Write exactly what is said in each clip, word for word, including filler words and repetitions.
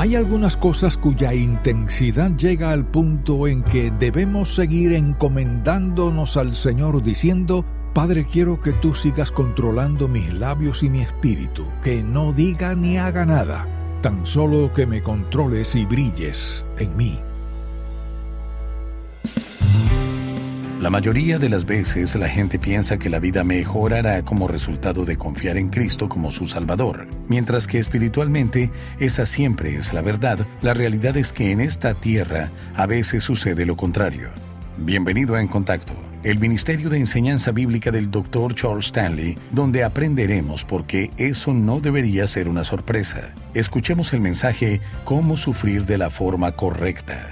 Hay algunas cosas cuya intensidad llega al punto en que debemos seguir encomendándonos al Señor diciendo: Padre, quiero que tú sigas controlando mis labios y mi espíritu, que no diga ni haga nada, tan solo que me controles y brilles en mí. La mayoría de las veces la gente piensa que la vida mejorará como resultado de confiar en Cristo como su Salvador. Mientras que espiritualmente esa siempre es la verdad, la realidad es que en esta tierra a veces sucede lo contrario. Bienvenido a En Contacto, el Ministerio de Enseñanza Bíblica del doctor Charles Stanley, donde aprenderemos por qué eso no debería ser una sorpresa. Escuchemos el mensaje Cómo sufrir de la forma correcta.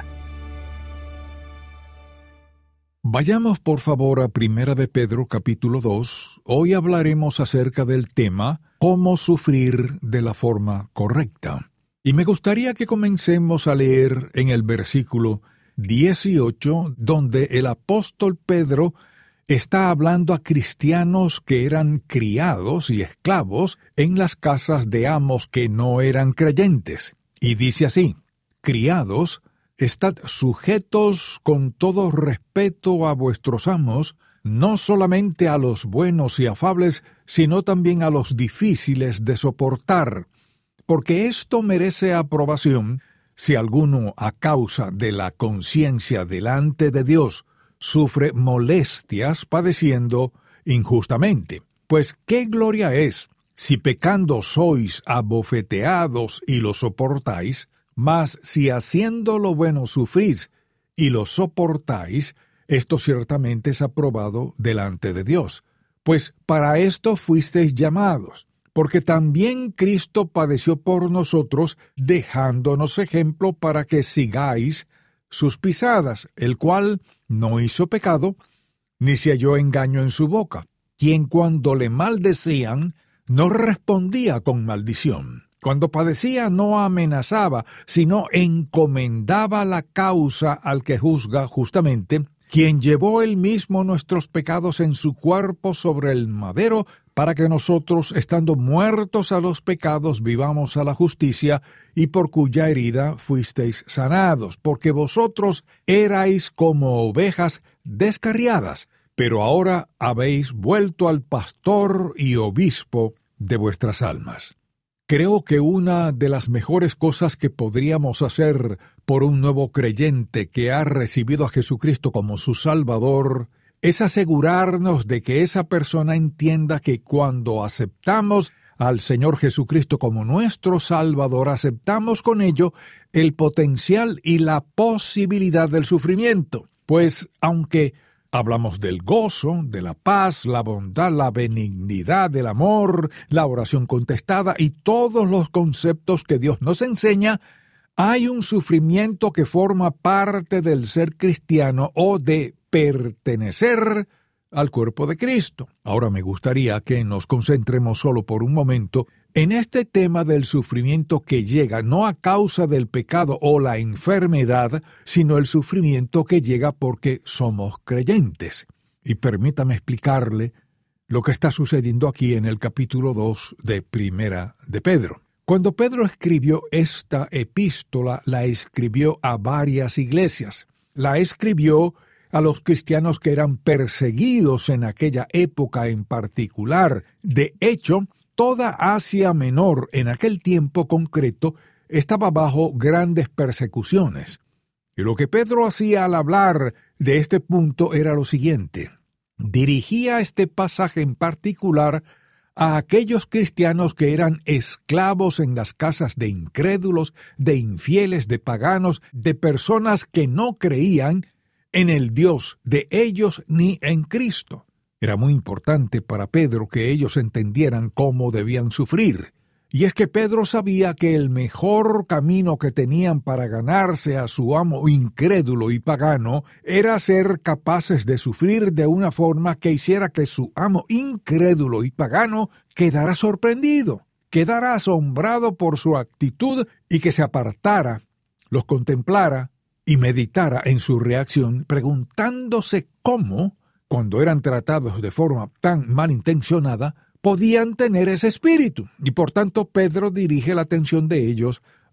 Vayamos por favor a Primera de Pedro capítulo dos. Hoy hablaremos acerca del tema Cómo sufrir de la forma correcta. Y me gustaría que comencemos a leer en el versículo dieciocho, donde el apóstol Pedro está hablando a cristianos que eran criados y esclavos en las casas de amos que no eran creyentes. Y dice así: criados, estad sujetos con todo respeto a vuestros amos, no solamente a los buenos y afables, sino también a los difíciles de soportar, porque esto merece aprobación si alguno, a causa de la conciencia delante de Dios, sufre molestias padeciendo injustamente. Pues qué gloria es, si pecando sois abofeteados y lo soportáis, mas si haciendo lo bueno sufrís y lo soportáis, esto ciertamente es aprobado delante de Dios. Pues para esto fuisteis llamados, porque también Cristo padeció por nosotros, dejándonos ejemplo para que sigáis sus pisadas, el cual no hizo pecado, ni se halló engaño en su boca, quien cuando le maldecían, no respondía con maldición. Cuando padecía no amenazaba, sino encomendaba la causa al que juzga justamente, quien llevó él mismo nuestros pecados en su cuerpo sobre el madero, para que nosotros, estando muertos a los pecados, vivamos a la justicia, y por cuya herida fuisteis sanados, porque vosotros erais como ovejas descarriadas, pero ahora habéis vuelto al pastor y obispo de vuestras almas. Creo que una de las mejores cosas que podríamos hacer por un nuevo creyente que ha recibido a Jesucristo como su Salvador es asegurarnos de que esa persona entienda que cuando aceptamos al Señor Jesucristo como nuestro Salvador, aceptamos con ello el potencial y la posibilidad del sufrimiento. Pues aunque hablamos del gozo, de la paz, la bondad, la benignidad, del amor, la oración contestada y todos los conceptos que Dios nos enseña, hay un sufrimiento que forma parte del ser cristiano o de pertenecer al cuerpo de Cristo. Ahora me gustaría que nos concentremos solo por un momento en este tema del sufrimiento que llega no a causa del pecado o la enfermedad, sino el sufrimiento que llega porque somos creyentes. Y permítame explicarle lo que está sucediendo aquí en el capítulo dos de Primera de Pedro. Cuando Pedro escribió esta epístola, la escribió a varias iglesias. La escribió a los cristianos que eran perseguidos en aquella época en particular. De hecho, toda Asia Menor en aquel tiempo concreto estaba bajo grandes persecuciones. Y lo que Pedro hacía al hablar de este punto era lo siguiente: dirigía este pasaje en particular a aquellos cristianos que eran esclavos en las casas de incrédulos, de infieles, de paganos, de personas que no creían en el Dios de ellos ni en Cristo. Era muy importante para Pedro que ellos entendieran cómo debían sufrir. Y es que Pedro sabía que el mejor camino que tenían para ganarse a su amo incrédulo y pagano era ser capaces de sufrir de una forma que hiciera que su amo incrédulo y pagano quedara sorprendido, quedara asombrado por su actitud y que se apartara, los contemplara y meditara en su reacción, preguntándose cómo, cuando eran tratados de forma tan malintencionada, podían tener ese espíritu. Y por tanto Pedro dirige la atención de ellos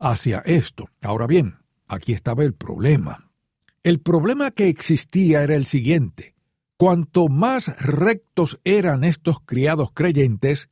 hacia esto. Ahora bien, aquí estaba el problema. El problema que existía era el siguiente. Cuanto más rectos eran estos criados creyentes,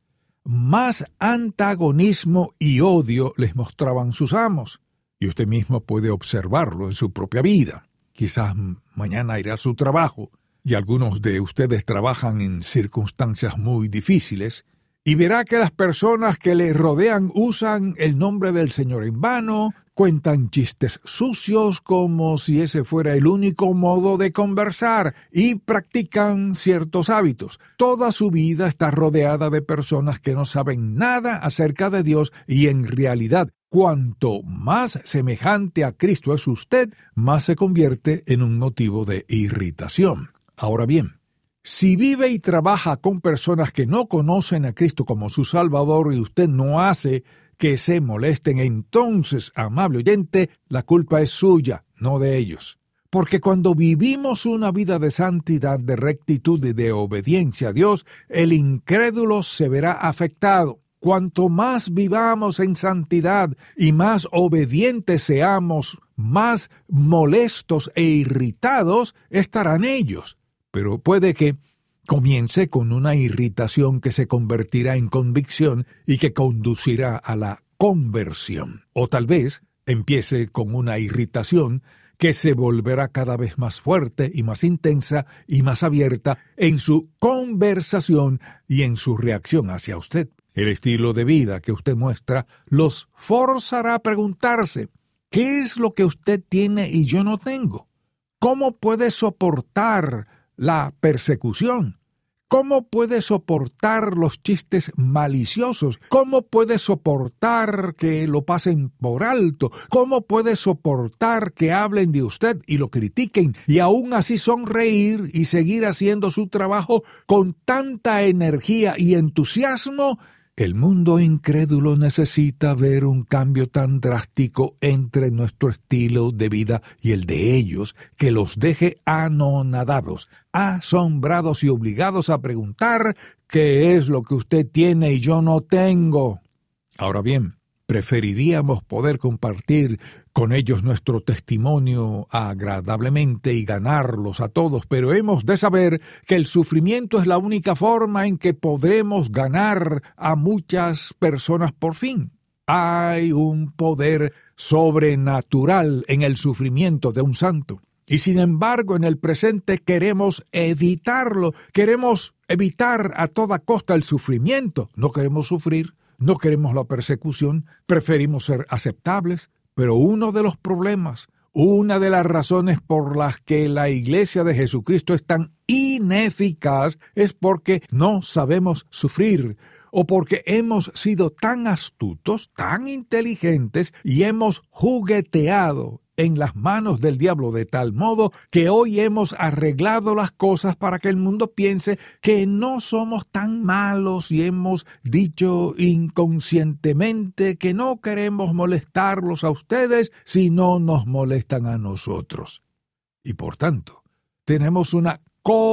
más antagonismo y odio les mostraban sus amos. Y usted mismo puede observarlo en su propia vida. Quizás mañana irá a su trabajo, y algunos de ustedes trabajan en circunstancias muy difíciles, y verá que las personas que le rodean usan el nombre del Señor en vano, cuentan chistes sucios como si ese fuera el único modo de conversar y practican ciertos hábitos. Toda su vida está rodeada de personas que no saben nada acerca de Dios y en realidad, cuanto más semejante a Cristo es usted, más se convierte en un motivo de irritación. Ahora bien, si vive y trabaja con personas que no conocen a Cristo como su Salvador y usted no hace que se molesten, entonces, amable oyente, la culpa es suya, no de ellos. Porque cuando vivimos una vida de santidad, de rectitud y de obediencia a Dios, el incrédulo se verá afectado. Cuanto más vivamos en santidad y más obedientes seamos, más molestos e irritados estarán ellos. Pero puede que comience con una irritación que se convertirá en convicción y que conducirá a la conversión. O tal vez empiece con una irritación que se volverá cada vez más fuerte y más intensa y más abierta en su conversación y en su reacción hacia usted. El estilo de vida que usted muestra los forzará a preguntarse, ¿qué es lo que usted tiene y yo no tengo? ¿Cómo puede soportar la persecución? ¿Cómo puede soportar los chistes maliciosos? ¿Cómo puede soportar que lo pasen por alto? ¿Cómo puede soportar que hablen de usted y lo critiquen y aún así sonreír y seguir haciendo su trabajo con tanta energía y entusiasmo? El mundo incrédulo necesita ver un cambio tan drástico entre nuestro estilo de vida y el de ellos que los deje anonadados, asombrados y obligados a preguntar ¿qué es lo que usted tiene y yo no tengo? Ahora bien, preferiríamos poder compartir con ellos nuestro testimonio agradablemente y ganarlos a todos, pero hemos de saber que el sufrimiento es la única forma en que podremos ganar a muchas personas por fin. Hay un poder sobrenatural en el sufrimiento de un santo. Y sin embargo, en el presente queremos evitarlo, queremos evitar a toda costa el sufrimiento. No queremos sufrir, no queremos la persecución, preferimos ser aceptables. Pero uno de los problemas, una de las razones por las que la Iglesia de Jesucristo es tan ineficaz es porque no sabemos sufrir, o porque hemos sido tan astutos, tan inteligentes y hemos jugueteado en las manos del diablo de tal modo que hoy hemos arreglado las cosas para que el mundo piense que no somos tan malos y hemos dicho inconscientemente que no queremos molestarlos a ustedes si no nos molestan a nosotros. Y por tanto, tenemos una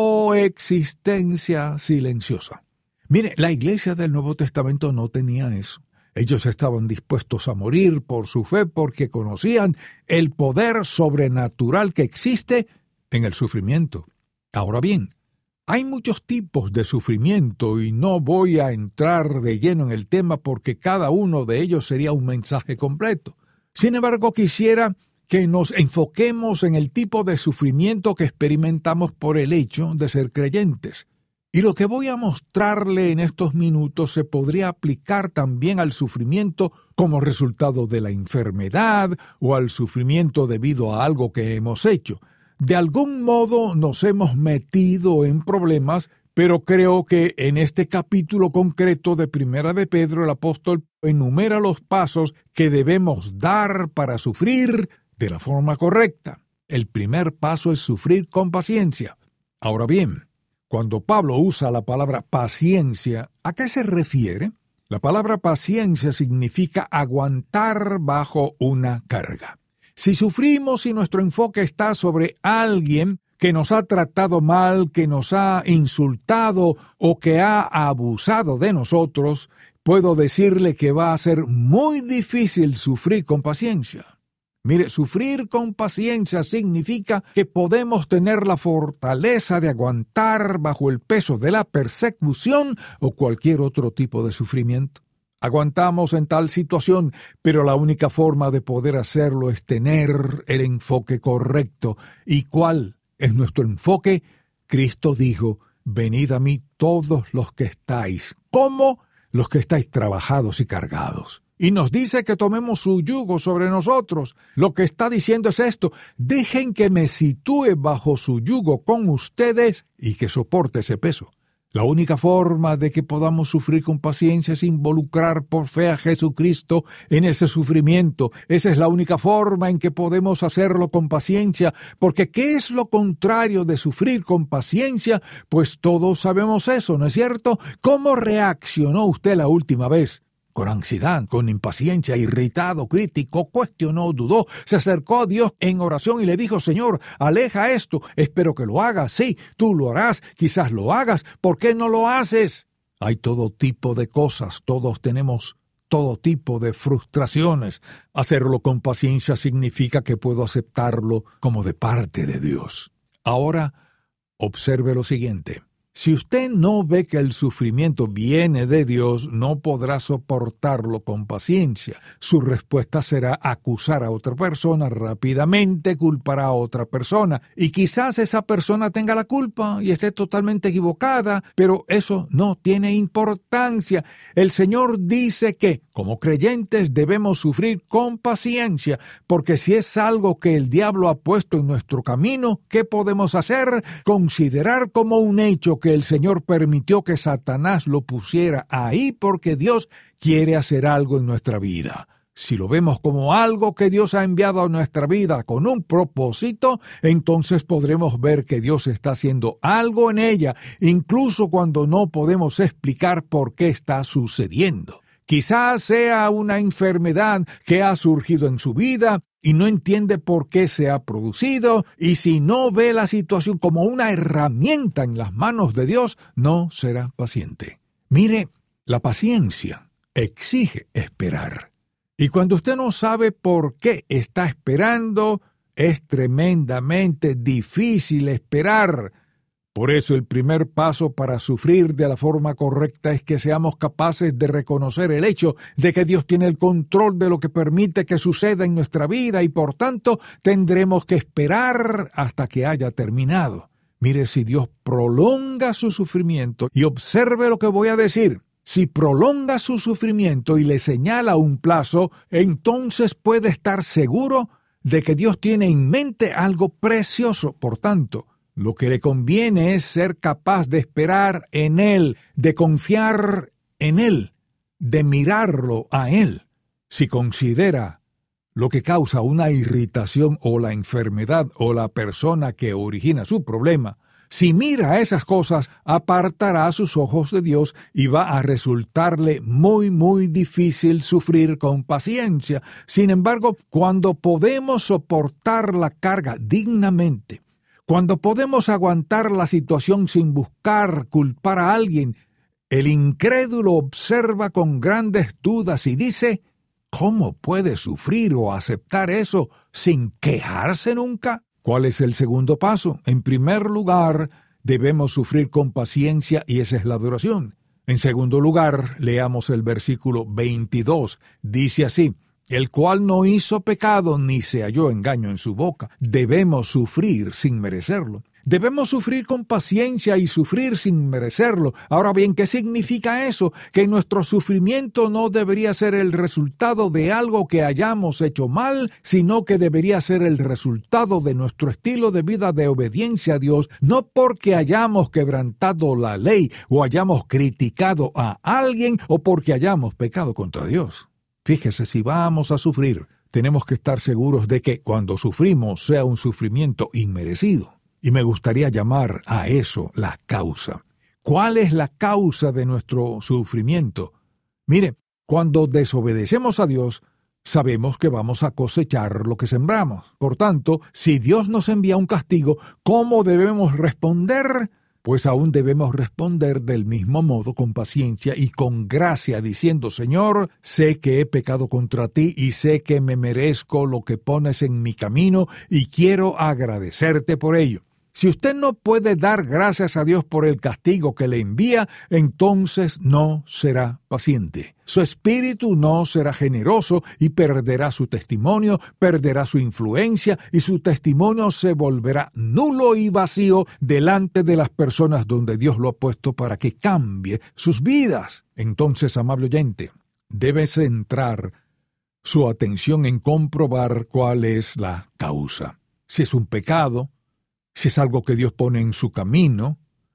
coexistencia silenciosa. Mire, la Iglesia del Nuevo Testamento no tenía eso. Ellos estaban dispuestos a morir por su fe porque conocían el poder sobrenatural que existe en el sufrimiento. Ahora bien, hay muchos tipos de sufrimiento y no voy a entrar de lleno en el tema porque cada uno de ellos sería un mensaje completo. Sin embargo, quisiera que nos enfoquemos en el tipo de sufrimiento que experimentamos por el hecho de ser creyentes. Y lo que voy a mostrarle en estos minutos se podría aplicar también al sufrimiento como resultado de la enfermedad o al sufrimiento debido a algo que hemos hecho. De algún modo nos hemos metido en problemas, pero creo que en este capítulo concreto de Primera de Pedro el apóstol enumera los pasos que debemos dar para sufrir de la forma correcta. El primer paso es sufrir con paciencia. Ahora bien, cuando Pablo usa la palabra paciencia, ¿a qué se refiere? La palabra paciencia significa aguantar bajo una carga. Si sufrimos y nuestro enfoque está sobre alguien que nos ha tratado mal, que nos ha insultado o que ha abusado de nosotros, puedo decirle que va a ser muy difícil sufrir con paciencia. Mire, sufrir con paciencia significa que podemos tener la fortaleza de aguantar bajo el peso de la persecución o cualquier otro tipo de sufrimiento. Aguantamos en tal situación, pero la única forma de poder hacerlo es tener el enfoque correcto. ¿Y cuál es nuestro enfoque? Cristo dijo: venid a mí todos los que estáis. ¿Cómo? Los que estáis trabajados y cargados. Y nos dice que tomemos su yugo sobre nosotros. Lo que está diciendo es esto: dejen que me sitúe bajo su yugo con ustedes y que soporte ese peso. La única forma de que podamos sufrir con paciencia es involucrar por fe a Jesucristo en ese sufrimiento. Esa es la única forma en que podemos hacerlo con paciencia, porque ¿qué es lo contrario de sufrir con paciencia? Pues todos sabemos eso, ¿no es cierto? ¿Cómo reaccionó usted la última vez? Con ansiedad, con impaciencia, irritado, crítico, cuestionó, dudó, se acercó a Dios en oración y le dijo: Señor, aleja esto, espero que lo hagas, sí, tú lo harás, quizás lo hagas, ¿por qué no lo haces? Hay todo tipo de cosas, todos tenemos todo tipo de frustraciones. Hacerlo con paciencia significa que puedo aceptarlo como de parte de Dios. Ahora, observe lo siguiente. Si usted no ve que el sufrimiento viene de Dios, no podrá soportarlo con paciencia. Su respuesta será acusar a otra persona rápidamente, culpar a otra persona. Y quizás esa persona tenga la culpa y esté totalmente equivocada, pero eso no tiene importancia. El Señor dice que, como creyentes, debemos sufrir con paciencia, porque si es algo que el diablo ha puesto en nuestro camino, ¿qué podemos hacer? Considerar como un hecho que el Señor permitió que Satanás lo pusiera ahí porque Dios quiere hacer algo en nuestra vida. Si lo vemos como algo que Dios ha enviado a nuestra vida con un propósito, entonces podremos ver que Dios está haciendo algo en ella, incluso cuando no podemos explicar por qué está sucediendo. Quizás sea una enfermedad que ha surgido en su vida y no entiende por qué se ha producido, y si no ve la situación como una herramienta en las manos de Dios, no será paciente. Mire, la paciencia exige esperar. Y cuando usted no sabe por qué está esperando, es tremendamente difícil esperar. Por eso el primer paso para sufrir de la forma correcta es que seamos capaces de reconocer el hecho de que Dios tiene el control de lo que permite que suceda en nuestra vida y por tanto tendremos que esperar hasta que haya terminado. Mire, si Dios prolonga su sufrimiento, y observe lo que voy a decir, si prolonga su sufrimiento y le señala un plazo, entonces puede estar seguro de que Dios tiene en mente algo precioso. Por tanto, lo que le conviene es ser capaz de esperar en Él, de confiar en Él, de mirarlo a Él. Si considera lo que causa una irritación o la enfermedad o la persona que origina su problema, si mira esas cosas, apartará sus ojos de Dios y va a resultarle muy, muy difícil sufrir con paciencia. Sin embargo, cuando podemos soportar la carga dignamente, cuando podemos aguantar la situación sin buscar culpar a alguien, el incrédulo observa con grandes dudas y dice: ¿cómo puede sufrir o aceptar eso sin quejarse nunca? ¿Cuál es el segundo paso? En primer lugar, debemos sufrir con paciencia y esa es la adoración. En segundo lugar, leamos el versículo veintidós. Dice así: el cual no hizo pecado ni se halló engaño en su boca. Debemos sufrir sin merecerlo. Debemos sufrir con paciencia y sufrir sin merecerlo. Ahora bien, ¿qué significa eso? Que nuestro sufrimiento no debería ser el resultado de algo que hayamos hecho mal, sino que debería ser el resultado de nuestro estilo de vida de obediencia a Dios, no porque hayamos quebrantado la ley o hayamos criticado a alguien o porque hayamos pecado contra Dios. Fíjese, si vamos a sufrir, tenemos que estar seguros de que cuando sufrimos sea un sufrimiento inmerecido. Y me gustaría llamar a eso la causa. ¿Cuál es la causa de nuestro sufrimiento? Mire, cuando desobedecemos a Dios, sabemos que vamos a cosechar lo que sembramos. Por tanto, si Dios nos envía un castigo, ¿cómo debemos responder? pues aún debemos responder del mismo modo con paciencia y con gracia, diciendo: Señor, sé que he pecado contra ti y sé que me merezco lo que pones en mi camino y quiero agradecerte por ello. Si usted no puede dar gracias a Dios por el castigo que le envía, entonces no será paciente. Su espíritu no será generoso y perderá su testimonio, perderá su influencia y su testimonio se volverá nulo y vacío delante de las personas donde Dios lo ha puesto para que cambie sus vidas. Entonces, amable oyente, debe centrar su atención en comprobar cuál es la causa. Si es un pecado, si es algo que Dios pone en su camino,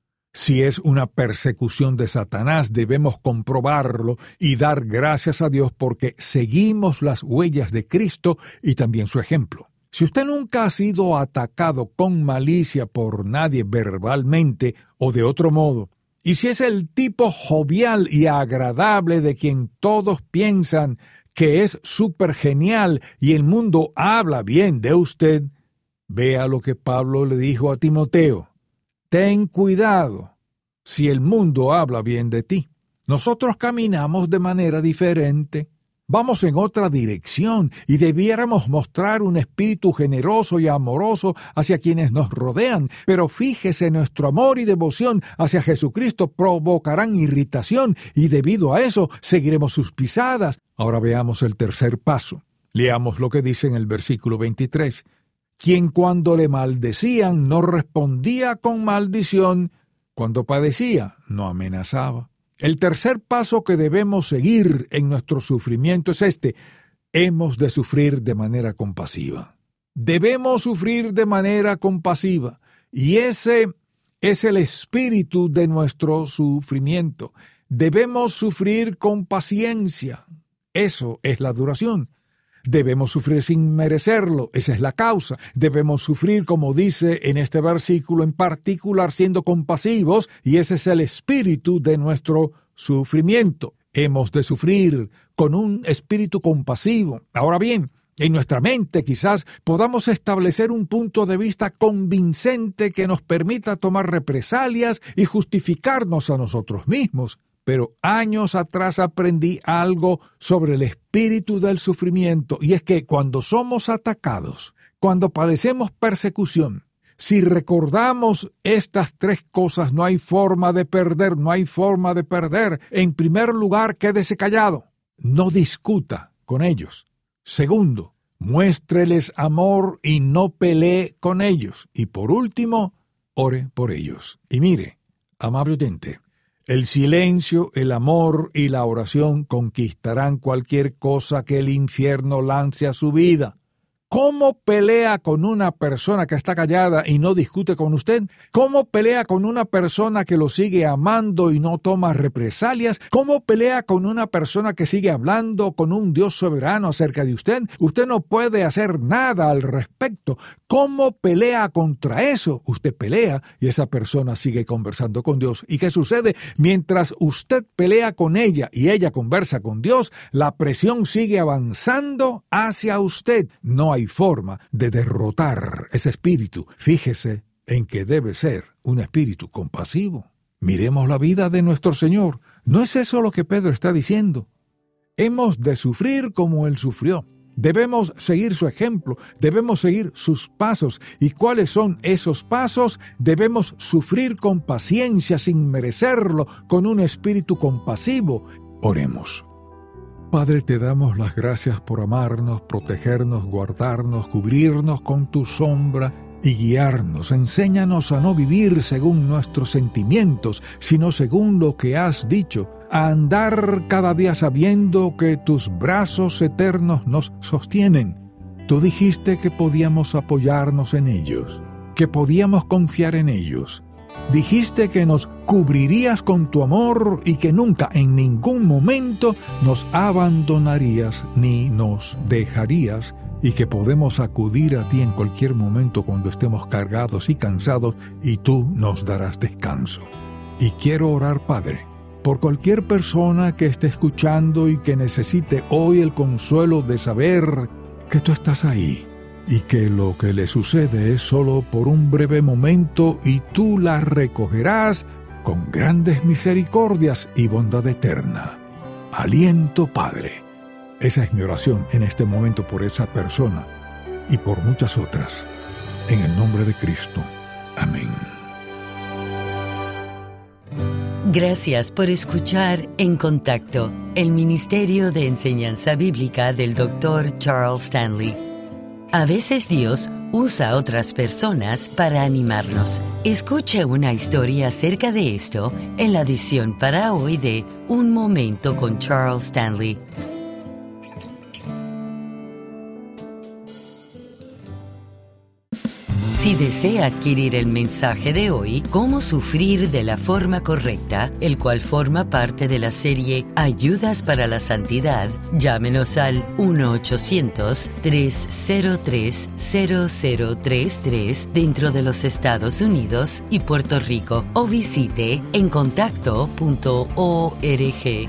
si es una persecución de Satanás, debemos comprobarlo y dar gracias a Dios porque seguimos las huellas de Cristo y también su ejemplo. Si usted nunca ha sido atacado con malicia por nadie verbalmente o de otro modo, y si es el tipo jovial y agradable de quien todos piensan que es súper genial y el mundo habla bien de usted, vea lo que Pablo le dijo a Timoteo: ten cuidado si el mundo habla bien de ti. Nosotros caminamos de manera diferente, vamos en otra dirección y debiéramos mostrar un espíritu generoso y amoroso hacia quienes nos rodean, pero fíjese, nuestro amor y devoción hacia Jesucristo provocarán irritación y debido a eso seguiremos sus pisadas. Ahora veamos el tercer paso. Leamos lo que dice en el versículo veintitrés. Quien cuando le maldecían no respondía con maldición, cuando padecía no amenazaba. El tercer paso que debemos seguir en nuestro sufrimiento es este: hemos de sufrir de manera compasiva. Debemos sufrir de manera compasiva, y ese es el espíritu de nuestro sufrimiento. Debemos sufrir con paciencia. Eso es la duración. Debemos sufrir sin merecerlo, esa es la causa. Debemos sufrir, como dice en este versículo en particular, siendo compasivos, y ese es el espíritu de nuestro sufrimiento. Hemos de sufrir con un espíritu compasivo. Ahora bien, en nuestra mente quizás podamos establecer un punto de vista convincente que nos permita tomar represalias y justificarnos a nosotros mismos. Pero años atrás aprendí algo sobre el espíritu del sufrimiento, y es que cuando somos atacados, cuando padecemos persecución, si recordamos estas tres cosas, no hay forma de perder, no hay forma de perder. En primer lugar, quédese callado, no discuta con ellos. Segundo, muéstreles amor y no pelee con ellos. Y por último, ore por ellos. Y mire, amable oyente, el silencio, el amor y la oración conquistarán cualquier cosa que el infierno lance a su vida. ¿Cómo pelea con una persona que está callada y no discute con usted? ¿Cómo pelea con una persona que lo sigue amando y no toma represalias? ¿Cómo pelea con una persona que sigue hablando con un Dios soberano acerca de usted? Usted no puede hacer nada al respecto. ¿Cómo pelea contra eso? Usted pelea y esa persona sigue conversando con Dios. ¿Y qué sucede? Mientras usted pelea con ella y ella conversa con Dios, la presión sigue avanzando hacia usted. No hay forma de derrotar ese espíritu. Fíjese en que debe ser un espíritu compasivo. Miremos la vida de nuestro Señor. ¿No es eso lo que Pedro está diciendo? Hemos de sufrir como Él sufrió. Debemos seguir su ejemplo, debemos seguir sus pasos. ¿Y cuáles son esos pasos? Debemos sufrir con paciencia sin merecerlo, con un espíritu compasivo. Oremos. Padre, te damos las gracias por amarnos, protegernos, guardarnos, cubrirnos con tu sombra y guiarnos. Enséñanos a no vivir según nuestros sentimientos, sino según lo que has dicho, a andar cada día sabiendo que tus brazos eternos nos sostienen. Tú dijiste que podíamos apoyarnos en ellos, que podíamos confiar en ellos. Dijiste que nos cubrirías con tu amor y que nunca en ningún momento nos abandonarías ni nos dejarías, y que podemos acudir a ti en cualquier momento cuando estemos cargados y cansados y tú nos darás descanso. Y quiero orar, Padre, por cualquier persona que esté escuchando y que necesite hoy el consuelo de saber que tú estás ahí, y que lo que le sucede es solo por un breve momento y tú la recogerás con grandes misericordias y bondad eterna. Aliento, Padre. Esa es mi oración en este momento por esa persona y por muchas otras. En el nombre de Cristo. Amén. Gracias por escuchar En Contacto, el Ministerio de Enseñanza Bíblica del doctor Charles Stanley. A veces Dios usa a otras personas para animarnos. Escuche una historia acerca de esto en la edición para hoy de Un Momento con Charles Stanley. Si desea adquirir el mensaje de hoy, Cómo sufrir de la forma correcta, el cual forma parte de la serie Ayudas para la Santidad, llámenos al uno ochocientos, tres cero tres, cero cero tres tres dentro de los Estados Unidos y Puerto Rico o visite en contacto punto org.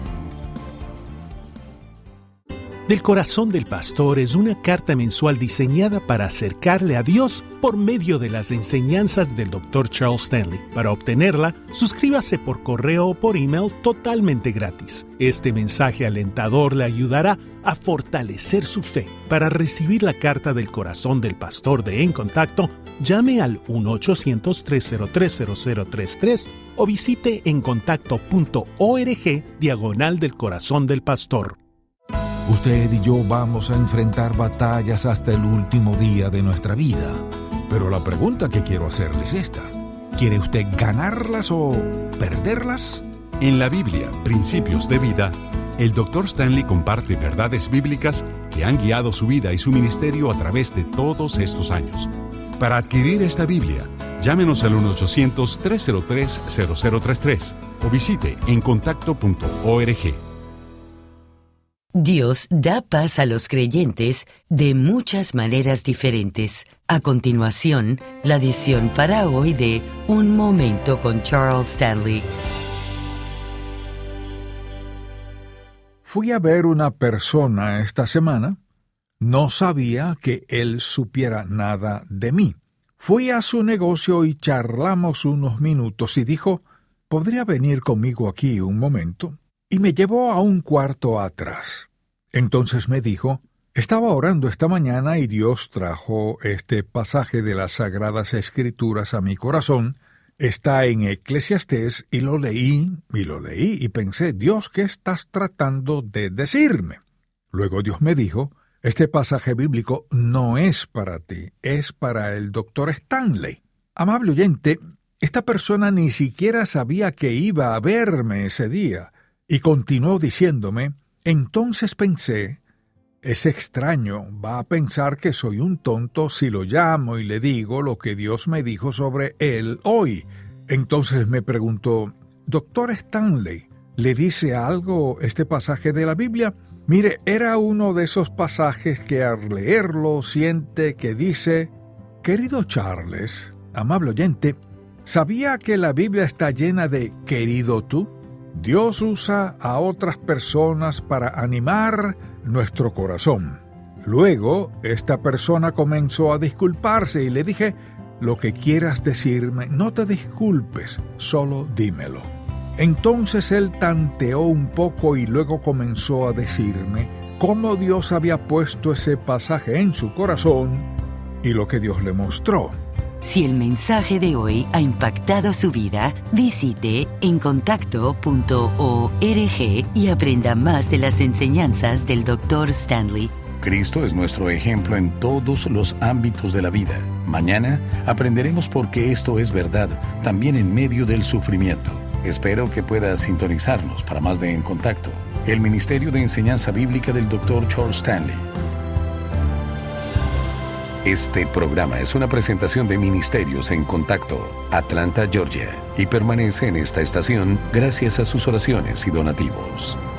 Del Corazón del Pastor es una carta mensual diseñada para acercarle a Dios por medio de las enseñanzas del doctor Charles Stanley. Para obtenerla, suscríbase por correo o por email totalmente gratis. Este mensaje alentador le ayudará a fortalecer su fe. Para recibir la carta del Corazón del Pastor de En Contacto, llame al uno ochocientos, tres cero tres, cero cero tres tres o visite en contacto punto org diagonal del Corazón del Pastor. Usted y yo vamos a enfrentar batallas hasta el último día de nuestra vida. Pero la pregunta que quiero hacerle es esta. ¿Quiere usted ganarlas o perderlas? En la Biblia, Principios de Vida, el doctor Stanley comparte verdades bíblicas que han guiado su vida y su ministerio a través de todos estos años. Para adquirir esta Biblia, llámenos al uno ochocientos, tres cero tres, cero cero tres tres o visite en contacto punto org. Dios da paz a los creyentes de muchas maneras diferentes. A continuación, la edición para hoy de Un Momento con Charles Stanley. Fui a ver una persona esta semana. No sabía que él supiera nada de mí. Fui a su negocio y charlamos unos minutos y dijo, ¿podría venir conmigo aquí un momento? Y me llevó a un cuarto atrás. Entonces me dijo, estaba orando esta mañana y Dios trajo este pasaje de las Sagradas Escrituras a mi corazón. Está en Eclesiastés y lo leí y lo leí y pensé, Dios, ¿qué estás tratando de decirme? Luego Dios me dijo, este pasaje bíblico no es para ti, es para el doctor Stanley. Amable oyente, esta persona ni siquiera sabía que iba a verme ese día y continuó diciéndome, entonces pensé, es extraño, va a pensar que soy un tonto si lo llamo y le digo lo que Dios me dijo sobre él hoy. Entonces me preguntó, doctor Stanley, ¿le dice algo este pasaje de la Biblia? Mire, era uno de esos pasajes que al leerlo siente que dice, querido Charles, amable oyente, ¿sabía que la Biblia está llena de querido tú? Dios usa a otras personas para animar nuestro corazón. Luego, esta persona comenzó a disculparse y le dije, lo que quieras decirme, no te disculpes, solo dímelo. Entonces él tanteó un poco y luego comenzó a decirme cómo Dios había puesto ese pasaje en su corazón y lo que Dios le mostró. Si el mensaje de hoy ha impactado su vida, visite en contacto punto org y aprenda más de las enseñanzas del doctor Stanley. Cristo es nuestro ejemplo en todos los ámbitos de la vida. Mañana aprenderemos por qué esto es verdad, también en medio del sufrimiento. Espero que pueda sintonizarnos para más de En Contacto, el Ministerio de Enseñanza Bíblica del doctor Charles Stanley. Este programa es una presentación de Ministerios en Contacto, Atlanta, Georgia, y permanece en esta estación gracias a sus oraciones y donativos.